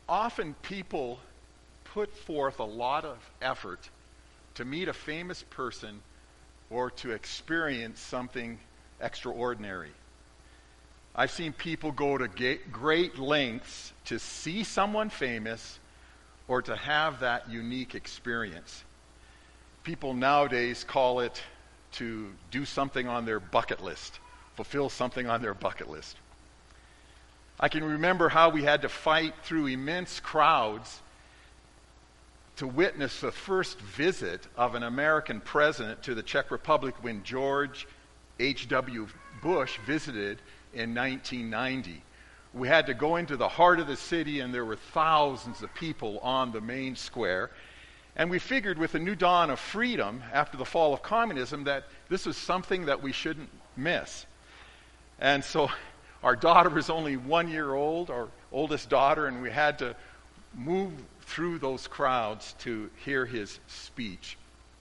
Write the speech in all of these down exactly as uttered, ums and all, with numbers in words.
often people put forth a lot of effort to meet a famous person or to experience something extraordinary. I've seen people go to ga- great lengths to see someone famous or to have that unique experience. People nowadays call it to do something on their bucket list, fulfill something on their bucket list. I can remember how we had to fight through immense crowds to witness the first visit of an American president to the Czech Republic when George H W Bush visited in nineteen ninety. We had to go into the heart of the city, and there were thousands of people on the main square. And we figured with the new dawn of freedom after the fall of communism that this was something that we shouldn't miss. And so our daughter was only one year old, our oldest daughter, and we had to move through those crowds to hear his speech.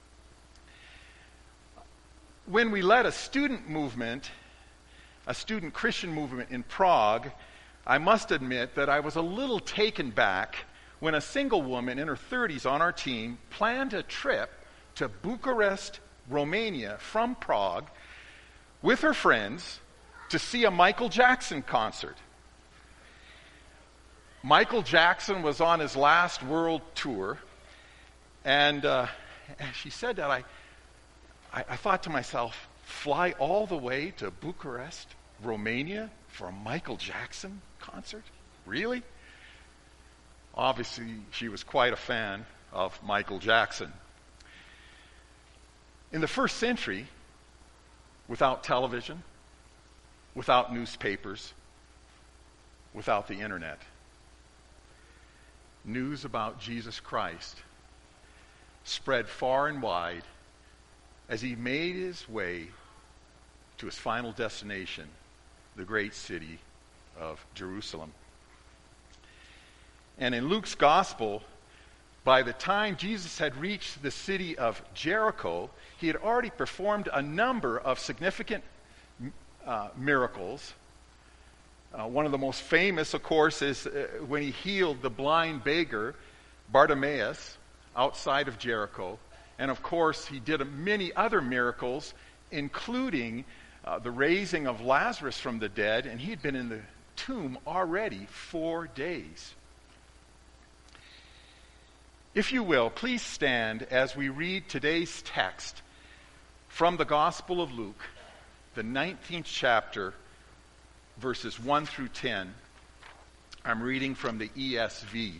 When we led a student movement, a student Christian movement in Prague, I must admit that I was a little taken back when a single woman in her thirties on our team planned a trip to Bucharest, Romania from Prague with her friends to see a Michael Jackson concert. Michael Jackson was on his last world tour, and uh, as she said that, I, I, I thought to myself, fly all the way to Bucharest, Romania for a Michael Jackson concert? Really? Obviously, she was quite a fan of Michael Jackson. In the first century, without television, without newspapers, without the internet, news about Jesus Christ spread far and wide as he made his way to his final destination, the great city of Jerusalem. And in Luke's gospel, by the time Jesus had reached the city of Jericho, he had already performed a number of significant uh, miracles. Uh, one of the most famous, of course, is uh, when he healed the blind beggar, Bartimaeus, outside of Jericho. And of course, he did many other miracles, including uh, the raising of Lazarus from the dead, and he had been in the tomb already four days. If you will, please stand as we read today's text from the Gospel of Luke, the nineteenth chapter, verses one through ten. I'm reading from the E S V.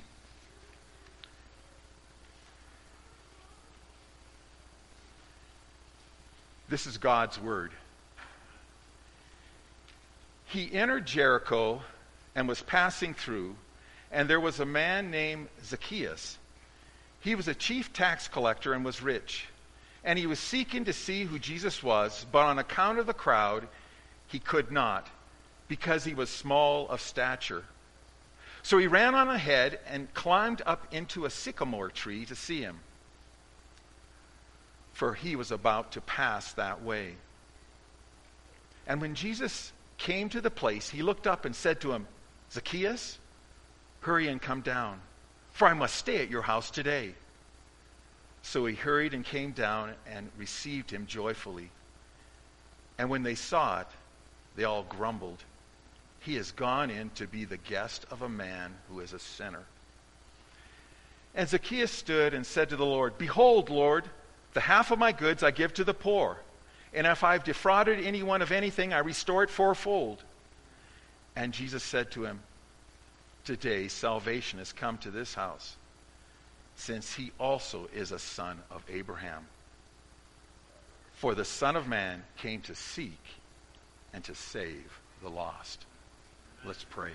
This is God's word. He entered Jericho and was passing through, and there was a man named Zacchaeus. He was a chief tax collector and was rich. And he was seeking to see who Jesus was, but on account of the crowd, he could not, because he was small of stature. So he ran on ahead and climbed up into a sycamore tree to see him, for he was about to pass that way. And when Jesus came to the place, he looked up and said to him, Zacchaeus, hurry and come down, for I must stay at your house today. So he hurried and came down and received him joyfully. And when they saw it, they all grumbled, he has gone in to be the guest of a man who is a sinner. And Zacchaeus stood and said to the Lord, Behold, Lord, the half of my goods I give to the poor, and if I've defrauded anyone of anything, I restore it fourfold. And Jesus said to him, Today salvation has come to this house, since he also is a son of Abraham. For the Son of Man came to seek and to save the lost. Let's pray.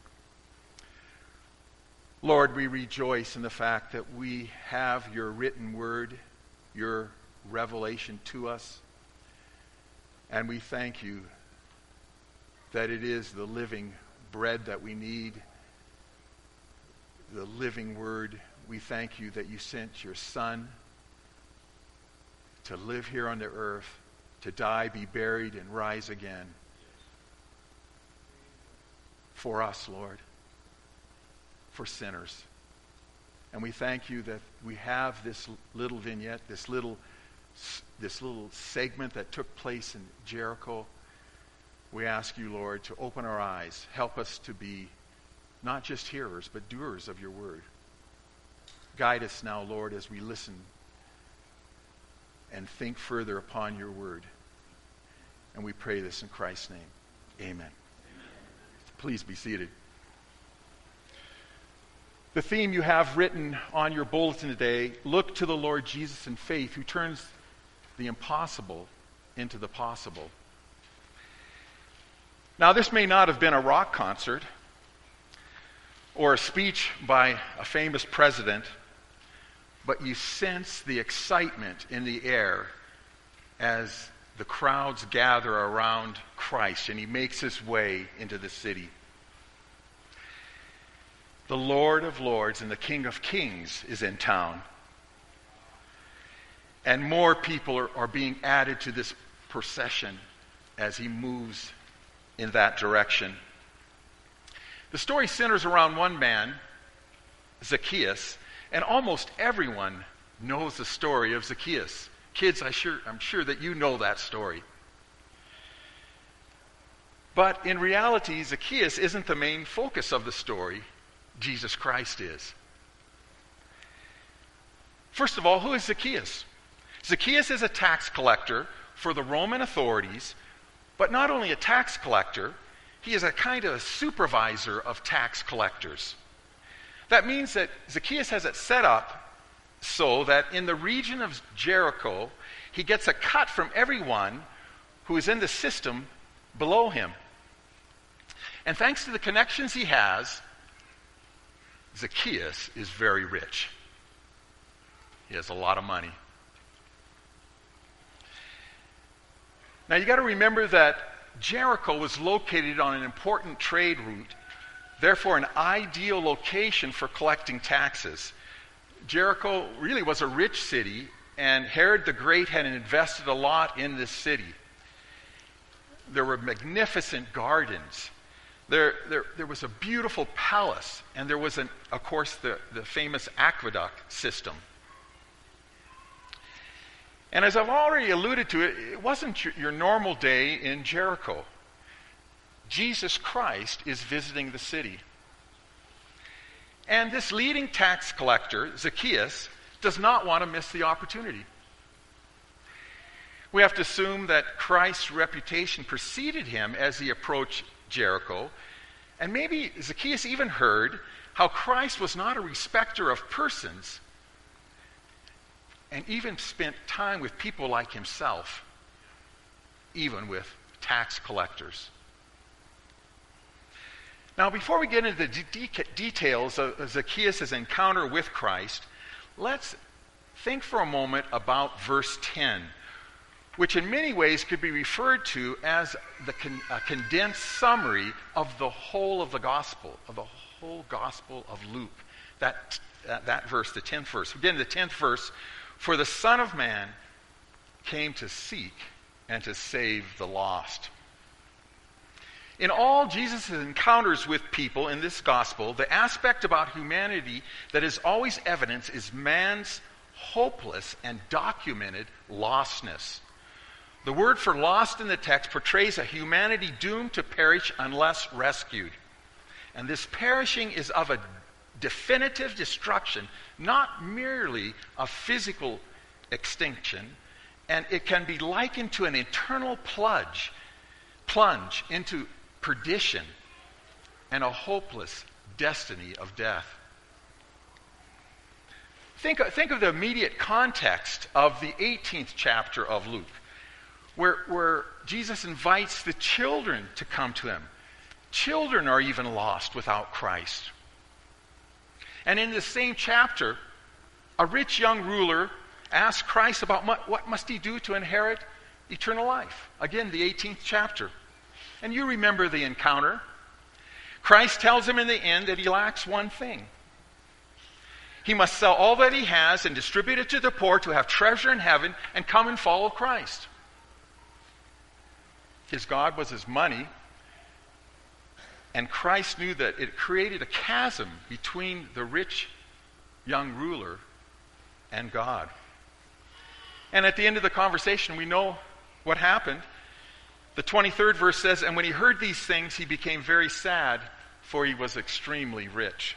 Lord, we rejoice in the fact that we have your written word, your revelation to us, and we thank you that it is the living bread that we need, the living word. We thank you that you sent your Son to live here on the earth, to die, be buried, and rise again for us, Lord. for sinners. And we thank you that we have this little vignette, this little, this little segment that took place in Jericho. We ask you, Lord, to open our eyes. Help us to be not just hearers, but doers of your word. Guide us now, Lord, as we listen and think further upon your word. And we pray this in Christ's name. Amen. Amen. Please be seated. The theme you have written on your bulletin today, look to the Lord Jesus in faith, who turns the impossible into the possible. Now, this may not have been a rock concert or a speech by a famous president, but you sense the excitement in the air as the crowds gather around Christ and he makes his way into the city. The Lord of Lords and the King of Kings is in town. And more people are, are being added to this procession as he moves in that direction. The story centers around one man, Zacchaeus, and almost everyone knows the story of Zacchaeus. Kids, I sure, I'm sure that you know that story. But in reality, Zacchaeus isn't the main focus of the story. Jesus Christ is. First of all, who is Zacchaeus? Zacchaeus is a tax collector for the Roman authorities, but not only a tax collector, he is a kind of supervisor of tax collectors. That means that Zacchaeus has it set up so that in the region of Jericho, he gets a cut from everyone who is in the system below him. And thanks to the connections he has, Zacchaeus is very rich. He has a lot of money. Now you got to remember that Jericho was located on an important trade route, therefore an ideal location for collecting taxes. Jericho really was a rich city, and Herod the Great had invested a lot in this city. There were magnificent gardens. There, there, there was a beautiful palace, and there was, an, of course, the, the famous aqueduct system. And as I've already alluded to, it, it wasn't your, your normal day in Jericho. Jesus Christ is visiting the city. And this leading tax collector, Zacchaeus, does not want to miss the opportunity. We have to assume that Christ's reputation preceded him as he approached Jericho, and maybe Zacchaeus even heard how Christ was not a respecter of persons, and even spent time with people like himself, even with tax collectors. Now, before we get into the de- details of Zacchaeus' encounter with Christ, let's think for a moment about verse ten, which in many ways could be referred to as the con- a condensed summary of the whole of the gospel, of the whole gospel of Luke. That, that, that verse, the tenth verse. Again, the tenth verse, for the Son of Man came to seek and to save the lost. In all Jesus' encounters with people in this gospel, the aspect about humanity that is always evident is man's hopeless and documented lostness. The word for lost in the text portrays a humanity doomed to perish unless rescued. And this perishing is of a definitive destruction, not merely a physical extinction, and it can be likened to an eternal plunge, plunge into perdition and a hopeless destiny of death. Think, think of the immediate context of the eighteenth chapter of Luke, where, where Jesus invites the children to come to him. Children are even lost without Christ. And in the same chapter, a rich young ruler asks Christ about what, what must he do to inherit eternal life. Again, the eighteenth chapter. And you remember the encounter. Christ tells him in the end that he lacks one thing. He must sell all that he has and distribute it to the poor to have treasure in heaven and come and follow Christ. His God was his money. And Christ knew that it created a chasm between the rich young ruler and God. And at the end of the conversation, we know what happened. The twenty-third verse says, "And when he heard these things, he became very sad, for he was extremely rich."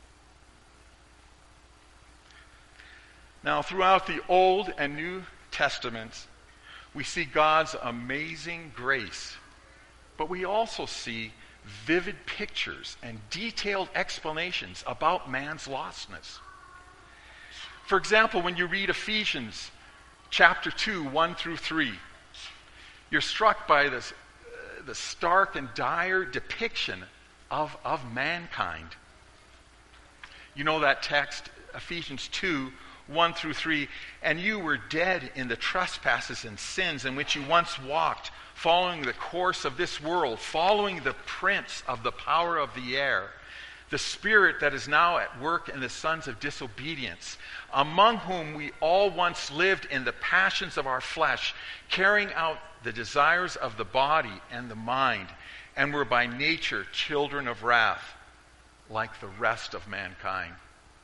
Now, throughout the Old and New Testaments, we see God's amazing grace, but we also see vivid pictures and detailed explanations about man's lostness. For example, when you read Ephesians chapter two, one through three, you're struck by this, uh, the stark and dire depiction of, of mankind. You know that text, Ephesians two, one through three, "And you were dead in the trespasses and sins in which you once walked, following the course of this world, following the prince of the power of the air, the spirit that is now at work in the sons of disobedience, among whom we all once lived in the passions of our flesh, carrying out the desires of the body and the mind, and were by nature children of wrath, like the rest of mankind."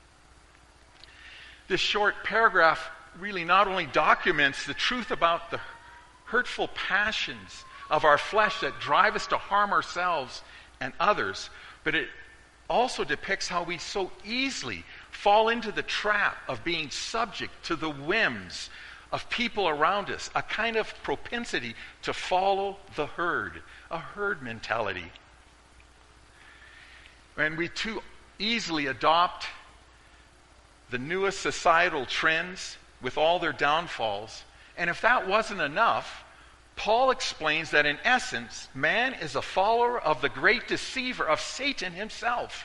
This short paragraph really not only documents the truth about the hurtful passions of our flesh that drive us to harm ourselves and others, but it also depicts how we so easily fall into the trap of being subject to the whims of people around us, a kind of propensity to follow the herd, a herd mentality. And we too easily adopt the newest societal trends with all their downfalls. And if that wasn't enough, Paul explains that in essence, man is a follower of the great deceiver, of Satan himself.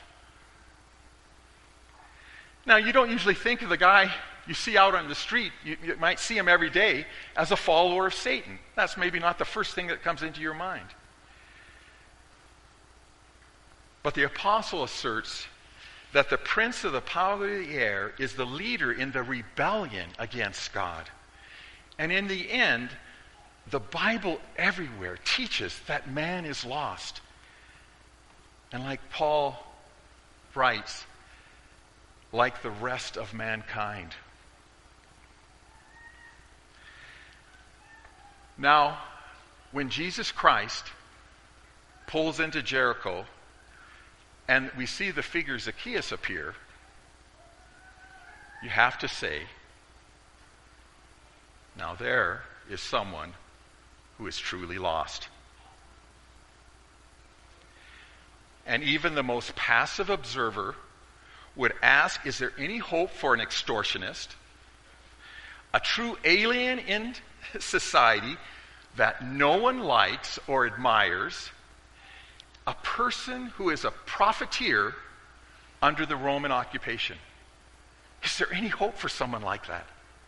Now, you don't usually think of the guy you see out on the street, you, you might see him every day, as a follower of Satan. That's maybe not the first thing that comes into your mind. But the apostle asserts that the prince of the power of the air is the leader in the rebellion against God. And in the end, the Bible everywhere teaches that man is lost. And like Paul writes, like the rest of mankind. Now, when Jesus Christ pulls into Jericho, and we see the figure Zacchaeus appear, you have to say, now there is someone who is truly lost. And even the most passive observer would ask, is there any hope for an extortionist, a true alien in society that no one likes or admires, a person who is a profiteer under the Roman occupation? Is there any hope for someone like that?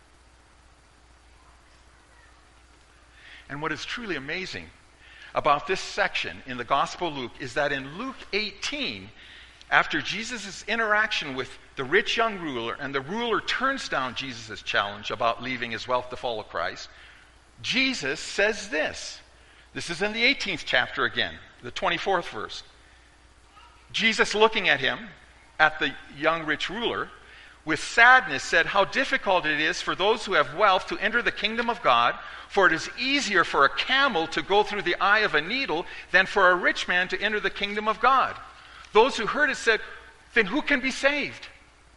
And what is truly amazing about this section in the Gospel of Luke is that in Luke eighteen, after Jesus' interaction with the rich young ruler, and the ruler turns down Jesus' challenge about leaving his wealth to follow Christ, Jesus says this. This is in the eighteenth chapter again, the twenty-fourth verse. Jesus, looking at him, at the young rich ruler, with sadness said, "How difficult it is for those who have wealth to enter the kingdom of God, for it is easier for a camel to go through the eye of a needle than for a rich man to enter the kingdom of God." Those who heard it said, "Then who can be saved?"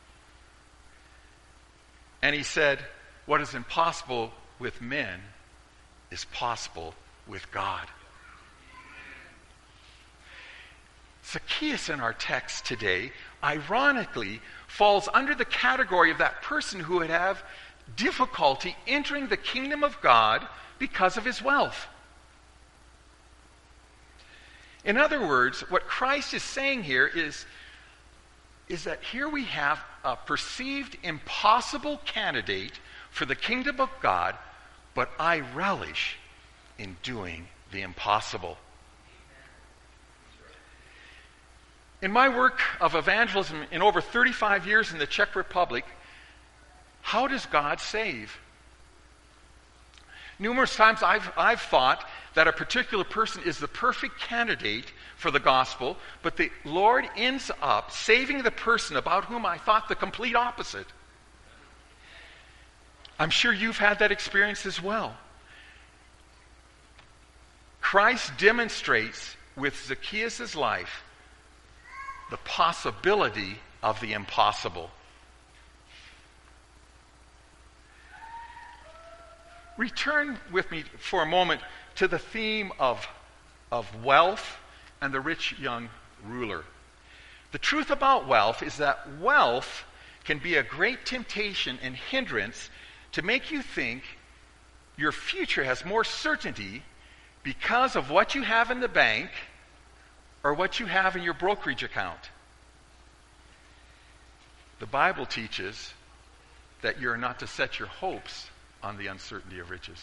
And he said, "What is impossible with men is possible with God." Zacchaeus in our text today, ironically, falls under the category of that person who would have difficulty entering the kingdom of God because of his wealth. In other words, what Christ is saying here is, is that here we have a perceived impossible candidate for the kingdom of God, but I relish in doing the impossible. In my work of evangelism in over thirty-five years in the Czech Republic, how does God save? Numerous times I've, I've thought that a particular person is the perfect candidate for the gospel, but the Lord ends up saving the person about whom I thought the complete opposite. I'm sure you've had that experience as well. Christ demonstrates with Zacchaeus' life the possibility of the impossible. Return with me for a moment to the theme of, of wealth and the rich young ruler. The truth about wealth is that wealth can be a great temptation and hindrance to make you think your future has more certainty because of what you have in the bank or what you have in your brokerage account. The Bible teaches that you're not to set your hopes on the uncertainty of riches.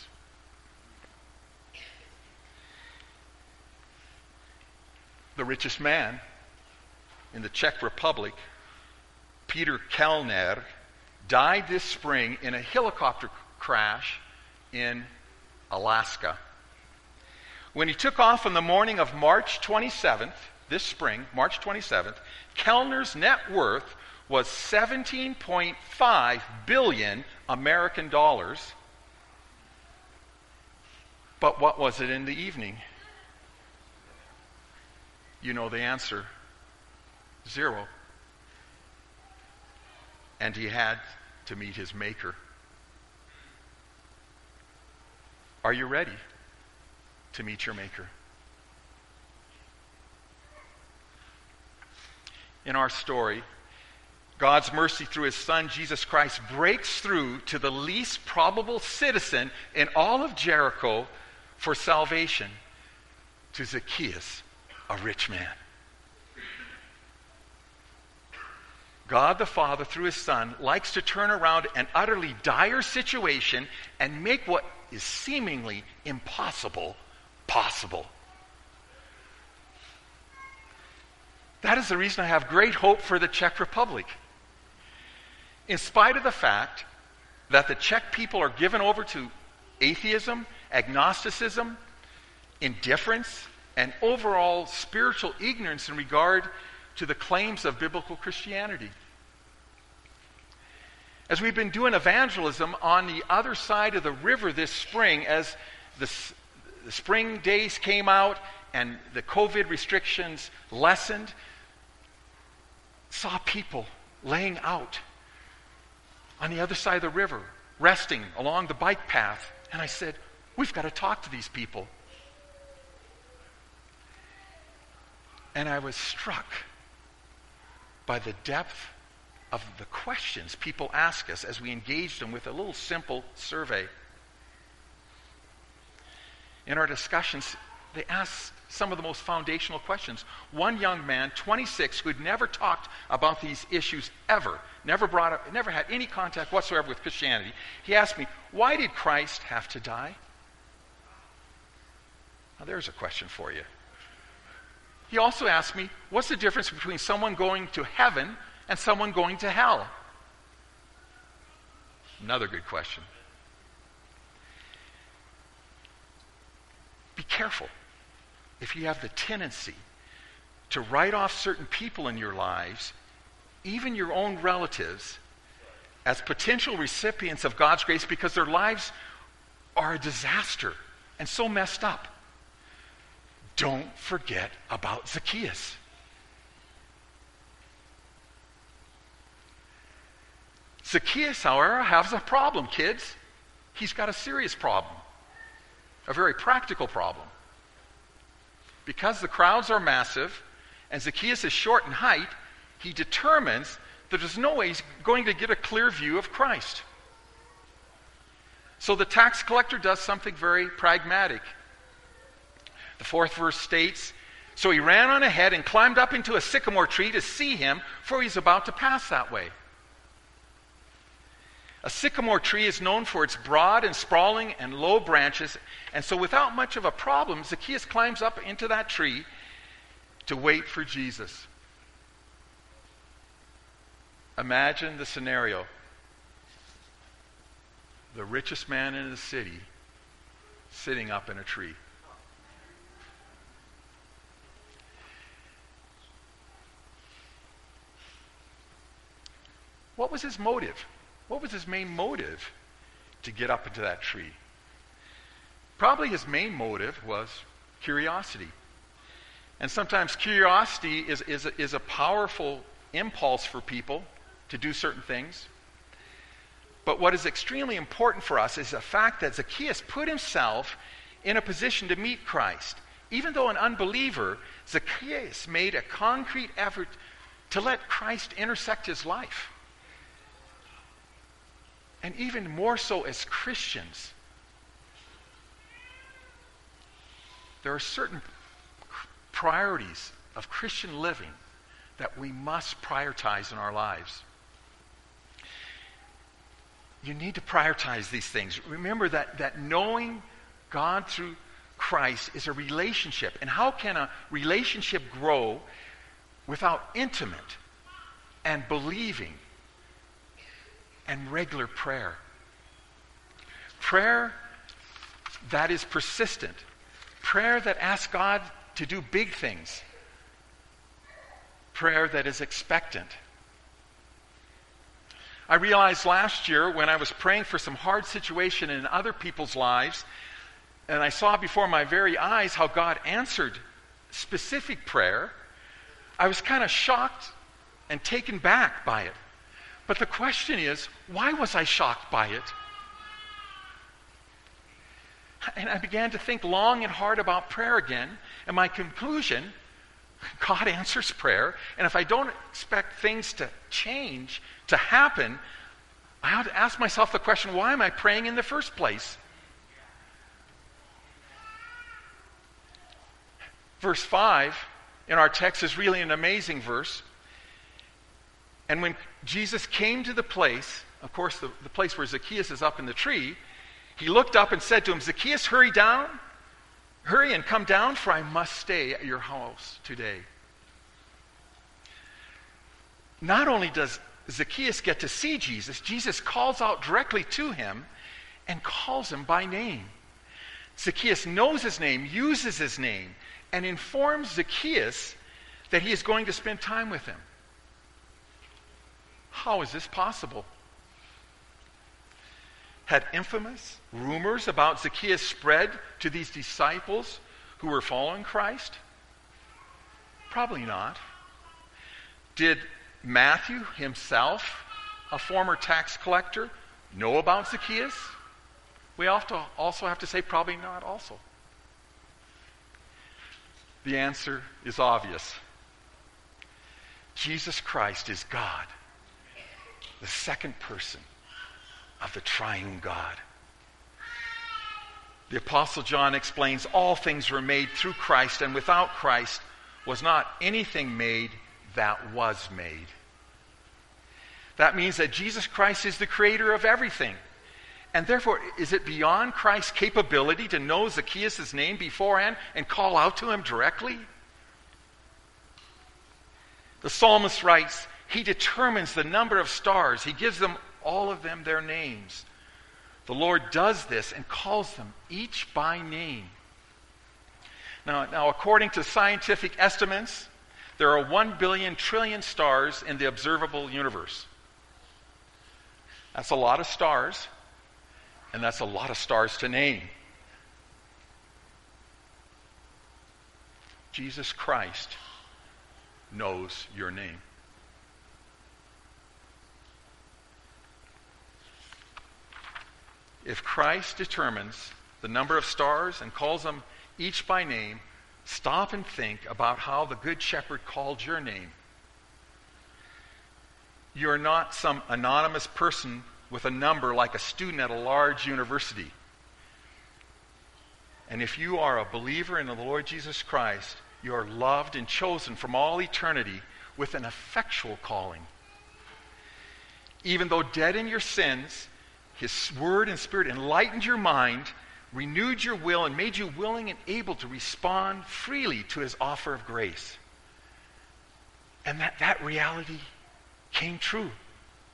The richest man in the Czech Republic, Peter Kellner, died this spring in a helicopter crash in Alaska. When he took off on the morning of March twenty-seventh, this spring, March twenty-seventh, Kellner's net worth was seventeen point five billion American dollars. But what was it in the evening? You know the answer. Zero. And he had to meet his Maker. Are you ready to meet your Maker? In our story, God's mercy through his Son, Jesus Christ, breaks through to the least probable citizen in all of Jericho for salvation, to Zacchaeus, a rich man. God the Father, through his Son, likes to turn around an utterly dire situation and make what is seemingly impossible possible. That is the reason I have great hope for the Czech Republic. In spite of the fact that the Czech people are given over to atheism, agnosticism, indifference, and overall spiritual ignorance in regard to the claims of biblical Christianity. As we've been doing evangelism on the other side of the river this spring, as the, the spring days came out and the COVID restrictions lessened, saw people laying out on the other side of the river, resting along the bike path. And I said, we've got to talk to these people. And I was struck by the depth of the questions people ask us as we engaged them with a little simple survey. In our discussions, they asked some of the most foundational questions. One young man, twenty-six, who had never talked about these issues ever, never brought up, never had any contact whatsoever with Christianity, he asked me, why did Christ have to die? Now there's a question for you. He also asked me, what's the difference between someone going to heaven and someone going to hell? Another good question. Be careful if you have the tendency to write off certain people in your lives, even your own relatives, as potential recipients of God's grace because their lives are a disaster and so messed up. Don't forget about Zacchaeus. Zacchaeus, however, has a problem, kids. He's got a serious problem. A very practical problem. Because the crowds are massive and Zacchaeus is short in height, he determines that there's no way he's going to get a clear view of Christ. So the tax collector does something very pragmatic. The fourth verse states, so he ran on ahead and climbed up into a sycamore tree to see him, for he's about to pass that way. A sycamore tree is known for its broad and sprawling and low branches, and so without much of a problem, Zacchaeus climbs up into that tree to wait for Jesus. Imagine the scenario. The richest man in the city sitting up in a tree. What was his motive? What was his main motive to get up into that tree? Probably his main motive was curiosity. And sometimes curiosity is, is, a, is a powerful impulse for people to do certain things. But what is extremely important for us is the fact that Zacchaeus put himself in a position to meet Christ. Even though an unbeliever, Zacchaeus made a concrete effort to let Christ intersect his life. And even more so as Christians, there are certain priorities of Christian living that we must prioritize in our lives. You need to prioritize these things. Remember that, that knowing God through Christ is a relationship. And how can a relationship grow without intimate and believing and regular prayer? Prayer that is persistent. Prayer that asks God to do big things. Prayer that is expectant. I realized last year when I was praying for some hard situation in other people's lives, and I saw before my very eyes how God answered specific prayer, I was kind of shocked and taken back by it. But the question is, why was I shocked by it? And I began to think long and hard about prayer again, and my conclusion, God answers prayer, and if I don't expect things to change, to happen, I have to ask myself the question, why am I praying in the first place? Verse five in our text is really an amazing verse. And when Jesus came to the place, of course the, the place where Zacchaeus is up in the tree, he looked up and said to him, Zacchaeus, hurry down, hurry and come down, for I must stay at your house today. Not only does Zacchaeus get to see Jesus, Jesus calls out directly to him and calls him by name. Zacchaeus knows his name, uses his name, and informs Zacchaeus that he is going to spend time with him. How is this possible? Had infamous rumors about Zacchaeus spread to these disciples who were following Christ? Probably not. Did Matthew himself, a former tax collector, know about Zacchaeus? We also have to say probably not also. The answer is obvious. Jesus Christ is God, the second person of the triune God. The Apostle John explains all things were made through Christ, and without Christ was not anything made that was made. That means that Jesus Christ is the creator of everything. And therefore, is it beyond Christ's capability to know Zacchaeus' name beforehand and call out to him directly? The psalmist writes, he determines the number of stars. He gives them, all of them, their names. The Lord does this and calls them each by name. Now, now according to scientific estimates, there are one billion trillion stars in the observable universe. That's a lot of stars, and that's a lot of stars to name. Jesus Christ knows your name. If Christ determines the number of stars and calls them each by name, stop and think about how the Good Shepherd called your name. You're not some anonymous person with a number like a student at a large university. And if you are a believer in the Lord Jesus Christ, you are loved and chosen from all eternity with an effectual calling. Even though dead in your sins, His Word and Spirit enlightened your mind, renewed your will, and made you willing and able to respond freely to His offer of grace. And that, that reality came true.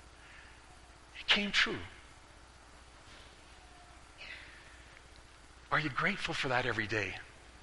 It came true. Are you grateful for that every day?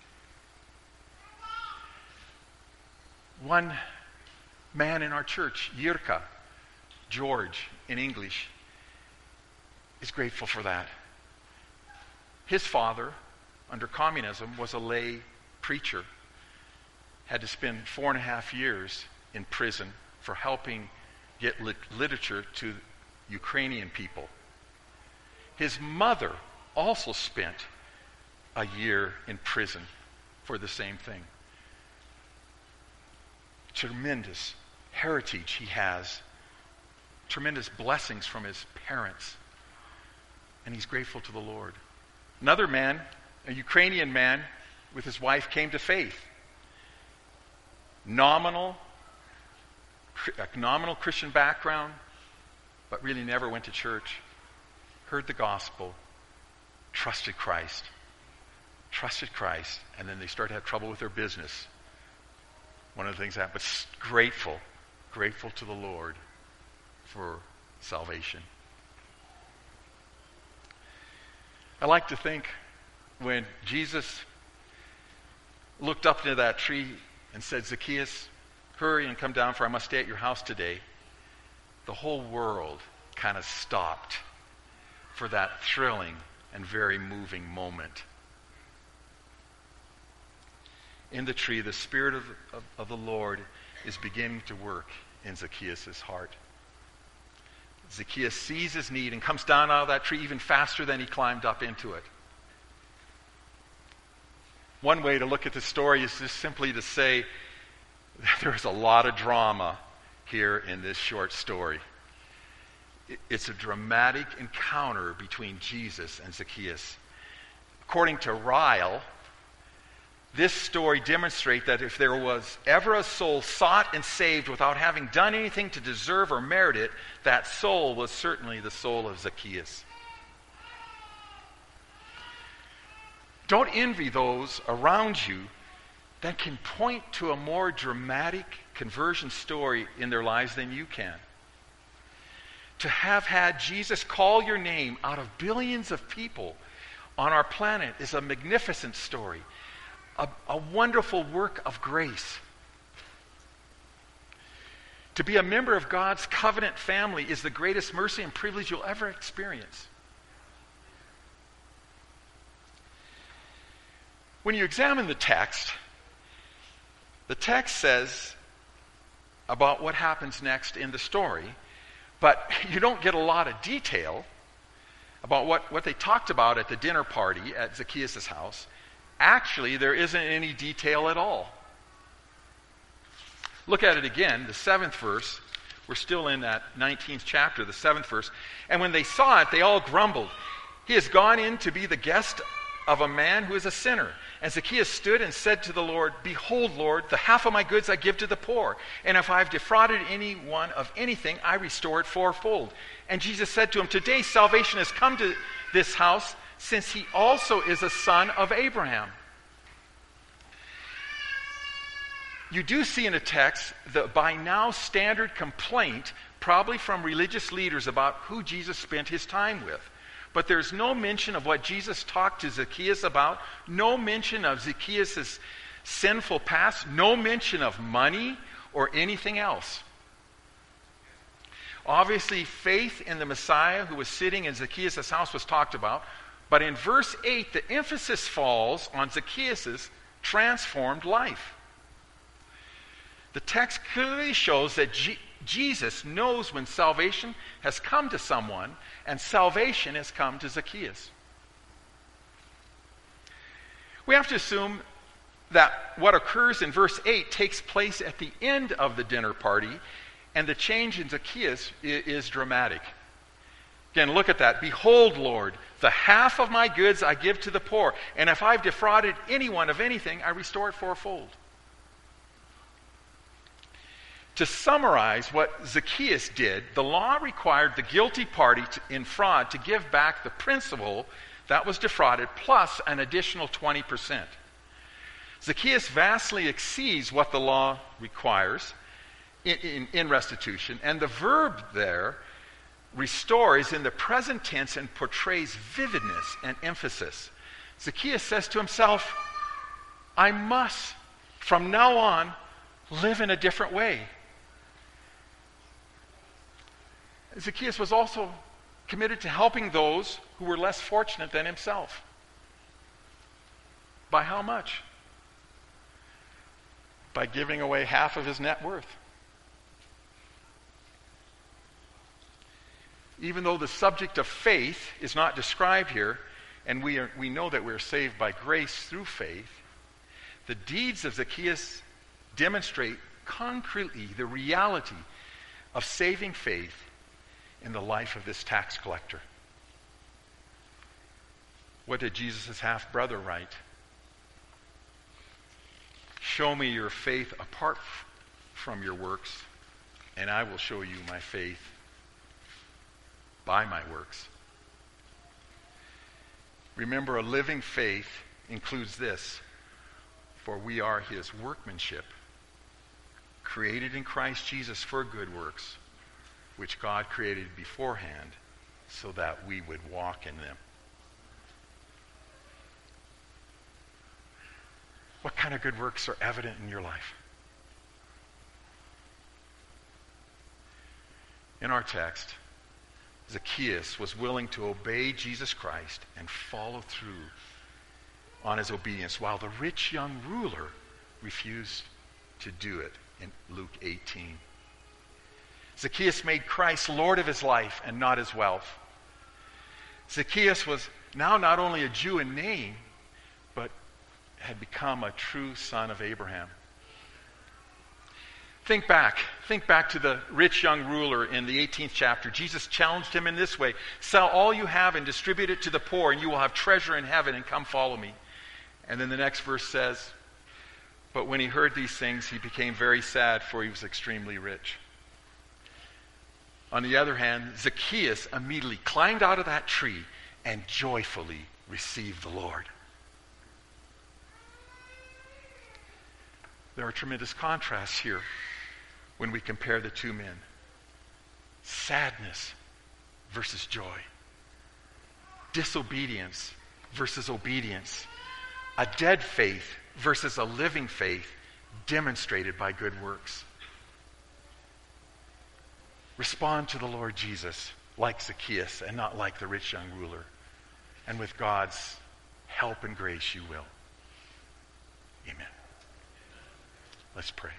One man in our church, Yirka, George in English, is grateful for that. His father, under communism, was a lay preacher. Had to spend four and a half years in prison for helping get lit- literature to Ukrainian people. His mother also spent a year in prison for the same thing. Tremendous heritage he has. Tremendous blessings from his parents. And he's grateful to the Lord. Another man, a Ukrainian man with his wife, came to faith. Nominal, a nominal Christian background, but really never went to church. Heard the gospel, trusted Christ. Trusted Christ, and then they started to have trouble with their business. One of the things that, but grateful, grateful to the Lord for salvation. I like to think when Jesus looked up into that tree and said, Zacchaeus, hurry and come down, for I must stay at your house today. The whole world kind of stopped for that thrilling and very moving moment. In the tree, the Spirit of, of, of the Lord is beginning to work in Zacchaeus' heart. Zacchaeus sees his need and comes down out of that tree even faster than he climbed up into it. One way to look at the story is just simply to say that there's a lot of drama here in this short story. It's a dramatic encounter between Jesus and Zacchaeus. According to Ryle, this story demonstrates that if there was ever a soul sought and saved without having done anything to deserve or merit it, that soul was certainly the soul of Zacchaeus. Don't envy those around you that can point to a more dramatic conversion story in their lives than you can. To have had Jesus call your name out of billions of people on our planet is a magnificent story. A, a wonderful work of grace. To be a member of God's covenant family is the greatest mercy and privilege you'll ever experience. When you examine the text, the text says about what happens next in the story, but you don't get a lot of detail about what, what they talked about at the dinner party at Zacchaeus' house. Actually, there isn't any detail at all. Look at it again, the seventh verse. We're still in that nineteenth chapter, the seventh verse. And when they saw it, they all grumbled. He has gone in to be the guest of a man who is a sinner. And Zacchaeus stood and said to the Lord, Behold, Lord, the half of my goods I give to the poor. And if I have defrauded anyone of anything, I restore it fourfold. And Jesus said to him, Today salvation has come to this house, since he also is a son of Abraham. You do see in the text the by now standard complaint, probably from religious leaders, about who Jesus spent his time with. But there's no mention of what Jesus talked to Zacchaeus about, no mention of Zacchaeus' sinful past, no mention of money or anything else. Obviously, faith in the Messiah who was sitting in Zacchaeus' house was talked about, but in verse eight, the emphasis falls on Zacchaeus' transformed life. The text clearly shows that G- Jesus knows when salvation has come to someone, and salvation has come to Zacchaeus. We have to assume that what occurs in verse eight takes place at the end of the dinner party, and the change in Zacchaeus is, is dramatic. Again, look at that. Behold, Lord, the half of my goods I give to the poor, and if I've defrauded anyone of anything, I restore it fourfold. To summarize what Zacchaeus did, the law required the guilty party to, in fraud to give back the principal that was defrauded plus an additional twenty percent. Zacchaeus vastly exceeds what the law requires in, in, in restitution, and the verb there, restore, is in the present tense and portrays vividness and emphasis. Zacchaeus says to himself, I must, from now on, live in a different way. Zacchaeus was also committed to helping those who were less fortunate than himself. By how much? By giving away half of his net worth. Even though the subject of faith is not described here, and we are, we know that we're saved by grace through faith, the deeds of Zacchaeus demonstrate concretely the reality of saving faith in the life of this tax collector. What did Jesus' half-brother write? Show me your faith apart f- from your works, and I will show you my faith by my works. Remember, a living faith includes this: for we are his workmanship, created in Christ Jesus for good works, which God created beforehand so that we would walk in them. What kind of good works are evident in your life? In our text, Zacchaeus was willing to obey Jesus Christ and follow through on his obedience, while the rich young ruler refused to do it in Luke eighteen. Zacchaeus made Christ Lord of his life and not his wealth. Zacchaeus was now not only a Jew in name, but had become a true son of Abraham. Think back. Think back to the rich young ruler in the eighteenth chapter. Jesus challenged him in this way: sell all you have and distribute it to the poor, and you will have treasure in heaven, and come follow me. And then the next verse says, but when he heard these things, he became very sad, for he was extremely rich. On the other hand, Zacchaeus immediately climbed out of that tree and joyfully received the Lord. There are tremendous contrasts here when we compare the two men. Sadness versus joy. Disobedience versus obedience. A dead faith versus a living faith demonstrated by good works. Respond to the Lord Jesus like Zacchaeus and not like the rich young ruler. And with God's help and grace, you will. Amen. Let's pray.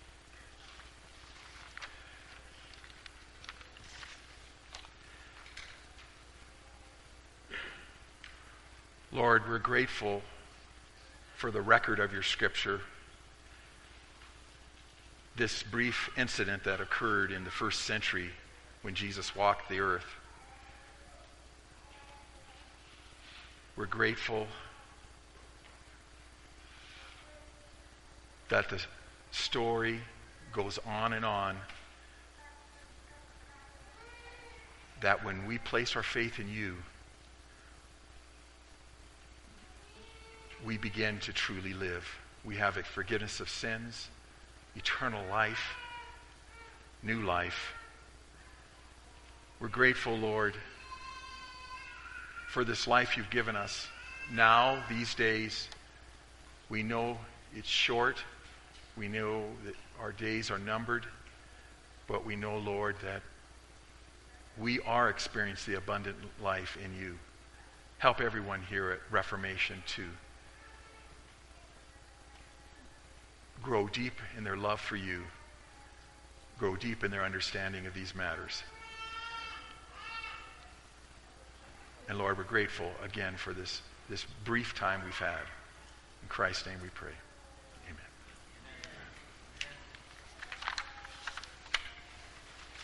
Lord, we're grateful for the record of your scripture. This brief incident that occurred in the first century when Jesus walked the earth. We're grateful that the story goes on and on, that when we place our faith in you, we begin to truly live. We have a forgiveness of sins, eternal life, new life. We're grateful, Lord, for this life you've given us. Now, these days, we know it's short. We know that our days are numbered. But we know, Lord, that we are experiencing the abundant life in you. Help everyone here at Reformation to grow deep in their love for you, grow deep in their understanding of these matters. And Lord, we're grateful again for this, this brief time we've had. In Christ's name we pray.